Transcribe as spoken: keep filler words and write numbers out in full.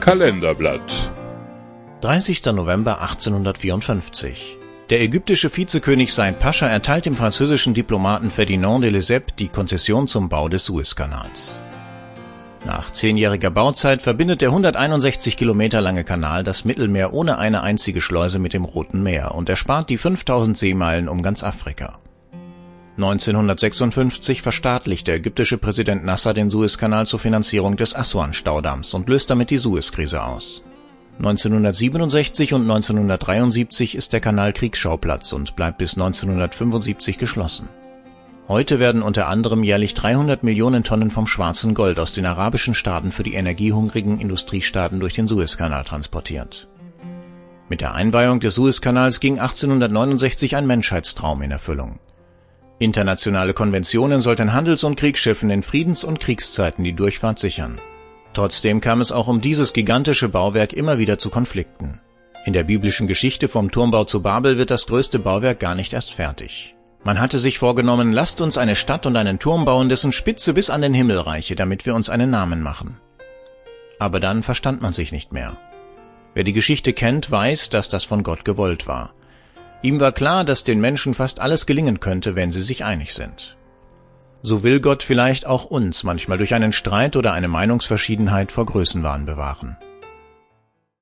Kalenderblatt. dreißigster November achtzehnhundertvierundfünfzig. Der ägyptische Vizekönig Said Pascha erteilt dem französischen Diplomaten Ferdinand de Lesseps die Konzession zum Bau des Suezkanals. Nach zehnjähriger Bauzeit verbindet der hunderteinundsechzig Kilometer lange Kanal das Mittelmeer ohne eine einzige Schleuse mit dem Roten Meer und erspart die fünftausend Seemeilen um ganz Afrika. neunzehnhundertsechsundfünfzig verstaatlicht der ägyptische Präsident Nasser den Suezkanal zur Finanzierung des Assuan-Staudamms und löst damit die Suezkrise aus. neunzehnhundertsiebenundsechzig und neunzehnhundertdreiundsiebzig ist der Kanal Kriegsschauplatz und bleibt bis neunzehnhundertfünfundsiebzig geschlossen. Heute werden unter anderem jährlich dreihundert Millionen Tonnen vom schwarzen Gold aus den arabischen Staaten für die energiehungrigen Industriestaaten durch den Suezkanal transportiert. Mit der Einweihung des Suezkanals ging achtzehnhundertneunundsechzig ein Menschheitstraum in Erfüllung. Internationale Konventionen sollten Handels- und Kriegsschiffen in Friedens- und Kriegszeiten die Durchfahrt sichern. Trotzdem kam es auch um dieses gigantische Bauwerk immer wieder zu Konflikten. In der biblischen Geschichte vom Turmbau zu Babel wird das größte Bauwerk gar nicht erst fertig. Man hatte sich vorgenommen, lasst uns eine Stadt und einen Turm bauen, dessen Spitze bis an den Himmel reiche, damit wir uns einen Namen machen. Aber dann verstand man sich nicht mehr. Wer die Geschichte kennt, weiß, dass das von Gott gewollt war. Ihm war klar, dass den Menschen fast alles gelingen könnte, wenn sie sich einig sind. So will Gott vielleicht auch uns manchmal durch einen Streit oder eine Meinungsverschiedenheit vor Größenwahn bewahren.